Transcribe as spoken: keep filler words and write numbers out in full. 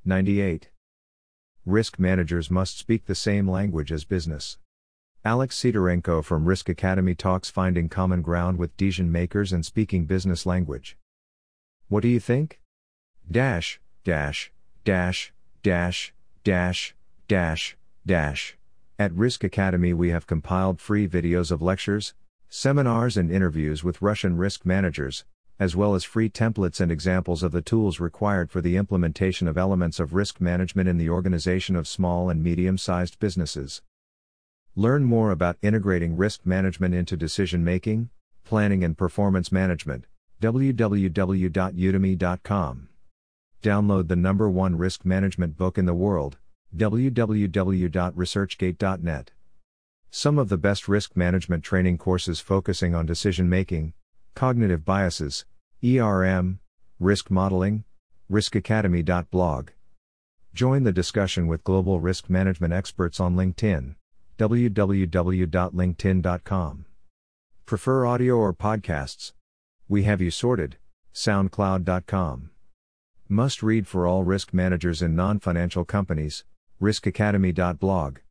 ninety-eight. Risk managers must speak the same language as business. Alex Sidorenko from Risk Academy talks finding common ground with decision makers and speaking business language. What do you think? Dash, dash, dash, dash, dash, dash, dash. At Risk Academy we have compiled free videos of lectures, seminars and interviews with Russian risk managers, as well as free templates and examples of the tools required for the implementation of elements of risk management in the organization of small and medium-sized businesses. Learn more about integrating risk management into decision-making, planning and performance management, w w w dot udemy dot com. Download the number one risk management book in the world, w w w dot researchgate dot net. Some of the best risk management training courses focusing on decision-making, cognitive biases, E R M, risk modeling, risk academy dot blog. Join the discussion with global risk management experts on LinkedIn, w w w dot linkedin dot com. Prefer audio or podcasts? We have you sorted, soundcloud dot com. Must read for all risk managers in non-financial companies, risk academy dot blog.